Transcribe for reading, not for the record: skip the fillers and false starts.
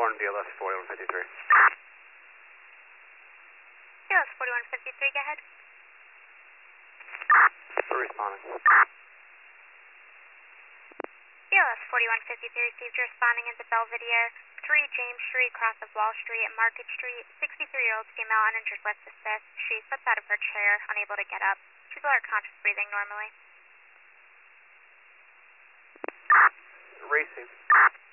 Horn BLS 4153. BLS 4153, go ahead. We're responding. BLS 4153 received you responding into Belvedere, 3 James Street, cross of Wall Street and Market Street. 63-year-old female uninjured with assist. She slipped out of her chair, unable to get up. She's alert, conscious breathing normally. Racing.